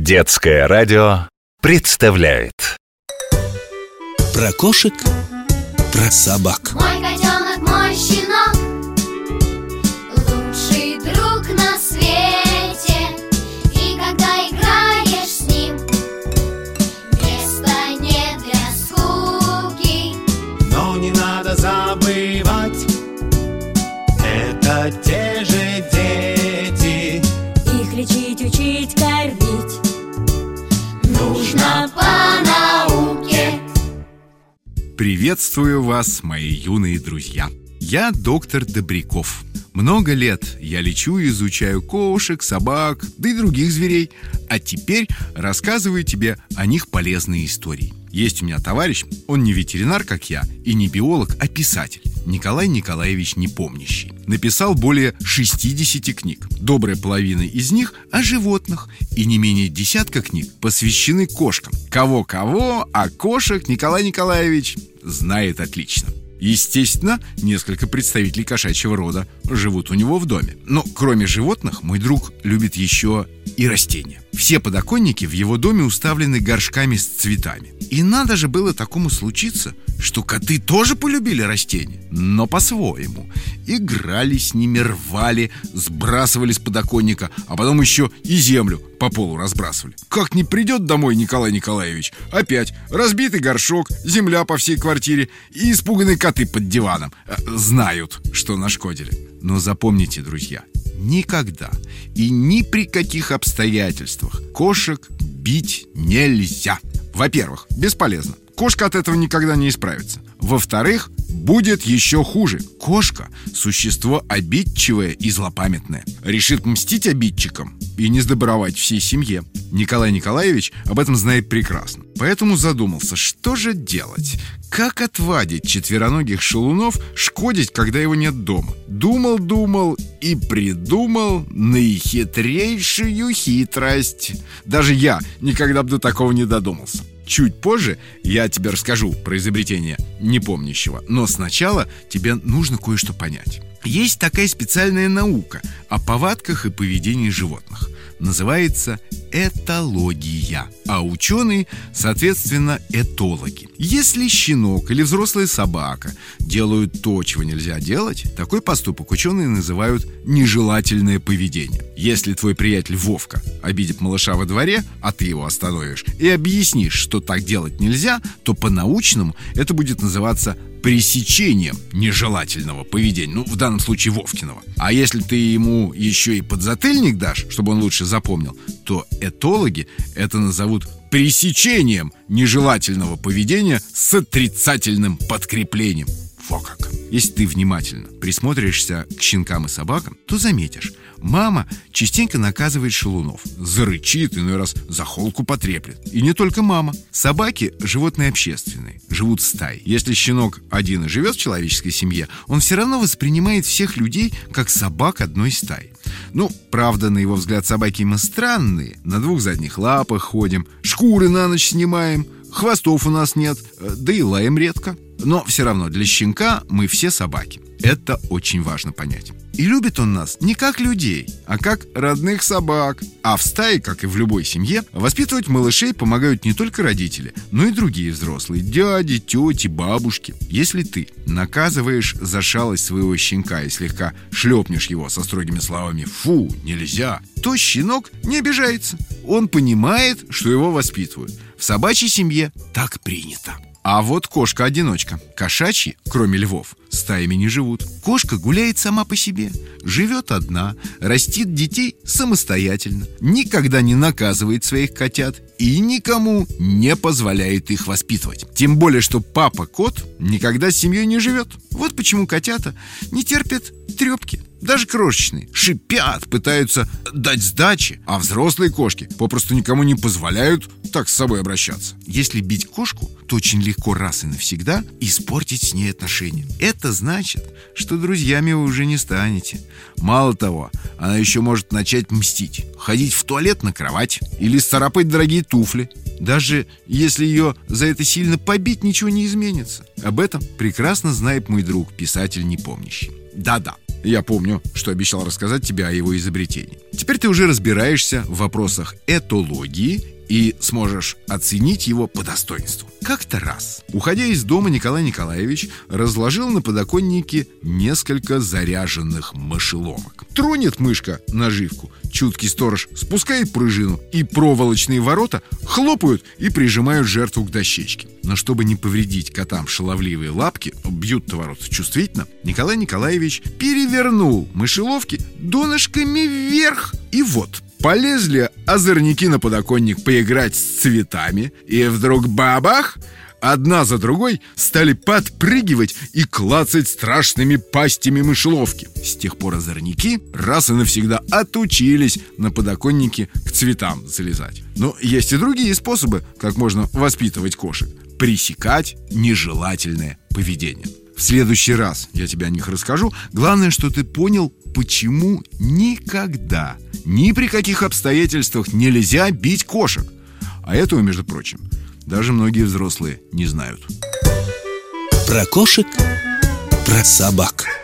Детское радио представляет про кошек, про собак. Мой котенок, мой щенок, лучший друг на свете. И когда играешь с ним, места нет для скуки. Но не надо забывать, это те же дети. Их лечить, учить, кормить Нужно по науке. Приветствую вас, мои юные друзья. Я доктор Добряков. Много лет я лечу и изучаю кошек, собак, да и других зверей. А теперь рассказываю тебе о них полезные истории. Есть у меня товарищ, он не ветеринар, как я, и не биолог, а писатель. Николай Николаевич Непомнящий. Написал более 60 книг. Добрая половина из них о животных. И не менее десятка книг посвящены кошкам. Кого-кого, а кошек Николай Николаевич знает отлично. Естественно, несколько представителей кошачьего рода живут у него в доме. Но кроме животных, мой друг любит еще и растения. Все подоконники в его доме уставлены горшками с цветами. И надо же было такому случиться, что коты тоже полюбили растения, но по-своему. Играли с ними, рвали, сбрасывали с подоконника, а потом еще и землю по полу разбрасывали. Как не придет домой Николай Николаевич, опять разбитый горшок, земля по всей квартире и испуганные коты под диваном. Знают, что нашкодили. Но запомните, друзья, никогда и ни при каких обстоятельствах кошек бить нельзя. Во-первых, бесполезно. Кошка от этого никогда не исправится. Во-вторых, будет еще хуже. Кошка – существо обидчивое и злопамятное. Решит мстить обидчикам и не сдобровать всей семье. Николай Николаевич об этом знает прекрасно. Поэтому задумался, что же делать? Как отвадить четвероногих шалунов шкодить, когда его нет дома? Думал и придумал наихитрейшую хитрость. Даже я никогда бы до такого не додумался. Чуть позже я тебе расскажу про изобретение Непомнящего. Но сначала тебе нужно кое-что понять. Есть такая специальная наука о повадках и поведении животных. Называется этология. А ученые, соответственно, этологи. Если щенок или взрослая собака делают то, чего нельзя делать, такой поступок ученые называют нежелательное поведение. Если твой приятель Вовка обидит малыша во дворе, а ты его остановишь и объяснишь, что так делать нельзя, то по-научному это будет называться пресечением нежелательного поведения. Ну, в данном случае Вовкиного. А если ты ему еще и подзатыльник дашь, чтобы он лучше запомнил, то этологи это назовут пресечением нежелательного поведения с отрицательным подкреплением. Во как! Если ты внимательно присмотришься к щенкам и собакам, то заметишь, мама частенько наказывает шалунов. Зарычит, иной раз за холку потреплет. И не только мама. Собаки – животные общественные, живут стаей. Если щенок один и живет в человеческой семье, он все равно воспринимает всех людей как собак одной стаи. Ну, правда, на его взгляд, собаки мы странные. На двух задних лапах ходим, шкуры на ночь снимаем, хвостов у нас нет, да и лаем редко. Но все равно для щенка мы все собаки. Это очень важно понять. И любит он нас не как людей, а как родных собак. А в стае, как и в любой семье, воспитывать малышей помогают не только родители, но и другие взрослые: дяди, тети, бабушки. Если ты наказываешь за шалость своего щенка и слегка шлепнешь его со строгими словами «фу, нельзя», то щенок не обижается. Он понимает, что его воспитывают. В собачьей семье так принято. А вот кошка-одиночка. Кошачьи, кроме львов, стаями не живут. Кошка гуляет сама по себе, живет одна, растит детей самостоятельно, никогда не наказывает своих котят и никому не позволяет их воспитывать. Тем более, что папа-кот никогда с семьей не живет. Вот почему котята не терпят трепки. Даже крошечные шипят, пытаются дать сдачи, а взрослые кошки попросту никому не позволяют так с собой обращаться. Если бить кошку, то очень легко раз и навсегда испортить с ней отношения. Это значит, что друзьями вы уже не станете. Мало того, она еще может начать мстить, ходить в туалет на кровать или царапать дорогие туфли. Даже если ее за это сильно побить, ничего не изменится. Об этом прекрасно знает мой друг, писатель Непомнящий. Да-да, Я помню, что обещал рассказать тебе о его изобретении. Теперь ты уже разбираешься в вопросах этологии и сможешь оценить его по достоинству. Как-то раз, уходя из дома, Николай Николаевич разложил на подоконнике несколько заряженных мышеловок. Тронет мышка наживку, чуткий сторож спускает пружину, и проволочные ворота хлопают и прижимают жертву к дощечке. Но чтобы не повредить котам шаловливые лапки, бьют-то ворота чувствительно, Николай Николаевич перевернул мышеловки донышками вверх. И вот, полезли озорники на подоконник поиграть с цветами, и вдруг бабах! Одна за другой стали подпрыгивать и клацать страшными пастями мышеловки. С тех пор озорники раз и навсегда отучились на подоконнике к цветам залезать. Но есть и другие способы, как можно воспитывать кошек. Пресекать нежелательное поведение. В следующий раз я тебе о них расскажу. Главное, что ты понял, почему никогда, ни при каких обстоятельствах нельзя бить кошек. А этого, между прочим, даже многие взрослые не знают. Про кошек, про собак.